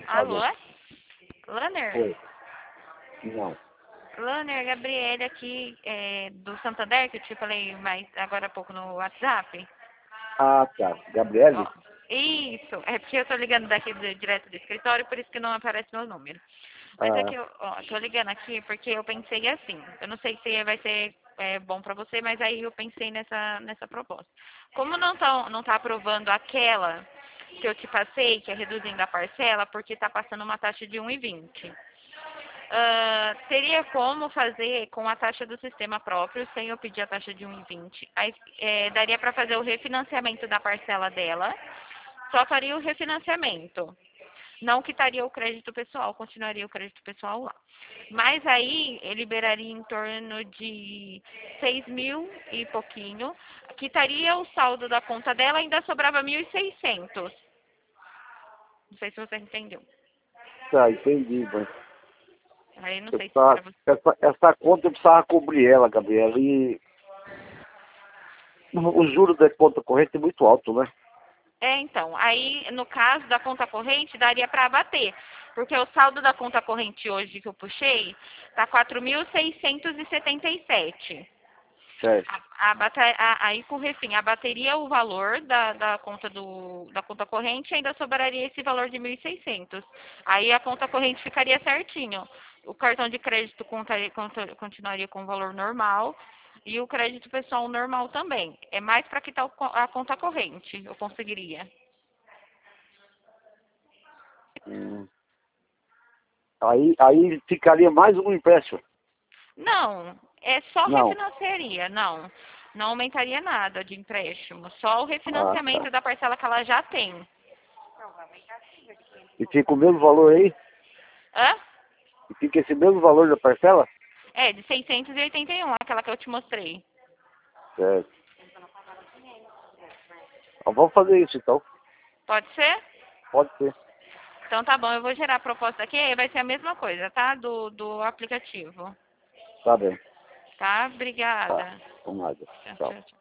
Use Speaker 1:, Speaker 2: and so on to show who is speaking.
Speaker 1: Alô?
Speaker 2: Alô?
Speaker 1: Lanner?
Speaker 2: Oi. Não.
Speaker 1: Lanner, Gabriele aqui do Santander, que eu te falei mais agora há pouco no WhatsApp.
Speaker 2: Ah, tá.
Speaker 1: Ó,
Speaker 2: Gabriele?
Speaker 1: isso, é porque eu tô ligando daqui direto do escritório, por isso que não aparece meu número. Mas é que
Speaker 2: Ah,
Speaker 1: eu tô ligando aqui porque eu pensei assim, eu não sei se vai ser bom pra você, mas aí eu pensei nessa proposta. Como não tá aprovando aquela que eu te passei, que é reduzindo a parcela, porque tá passando uma taxa de 1,20. Teria como fazer com a taxa do sistema próprio, sem eu pedir a taxa de 1,20. Aí daria para fazer o refinanciamento da parcela dela, só faria o refinanciamento. Não quitaria o crédito pessoal, continuaria o crédito pessoal lá. Mas aí liberaria em torno de 6 mil e pouquinho, quitaria o saldo da conta dela, ainda sobrava 1.600. Não sei se você entendeu.
Speaker 2: tá, entendi, mas
Speaker 1: Aí não
Speaker 2: eu
Speaker 1: sei se para você.
Speaker 2: essa conta eu precisava cobrir ela, Gabriele. E o juros da conta corrente é muito alto, né?
Speaker 1: Então, aí no caso da conta corrente daria para abater, porque o saldo da conta corrente hoje que eu puxei tá 4.677.
Speaker 2: Certo.
Speaker 1: Aí com o refim abateria o valor da conta da conta corrente e ainda sobraria esse valor de 1.600. Aí a conta corrente ficaria certinho. O cartão de crédito continuaria com o valor normal e o crédito pessoal normal também. É mais para quitar a conta corrente, eu conseguiria.
Speaker 2: Hum. Aí ficaria mais um empréstimo.
Speaker 1: Não, é só
Speaker 2: Não.
Speaker 1: refinanciaria, não. Não aumentaria nada de empréstimo, só o
Speaker 2: Ah, tá.
Speaker 1: refinanciamento da parcela que ela já tem.
Speaker 2: E fica o mesmo valor aí?
Speaker 1: Hã?
Speaker 2: E fica esse mesmo valor da parcela?
Speaker 1: É, de 681, aquela que eu te mostrei.
Speaker 2: Certo. Ah, vamos fazer isso então.
Speaker 1: Pode ser?
Speaker 2: Pode ser.
Speaker 1: Então tá bom, eu vou gerar a proposta aqui, aí vai ser a mesma coisa, tá? Do aplicativo.
Speaker 2: Tá bem.
Speaker 1: Tá?
Speaker 2: Tá.
Speaker 1: Obrigada.
Speaker 2: Com nada.
Speaker 1: Tchau,
Speaker 2: Tchau.
Speaker 1: tchau, tchau.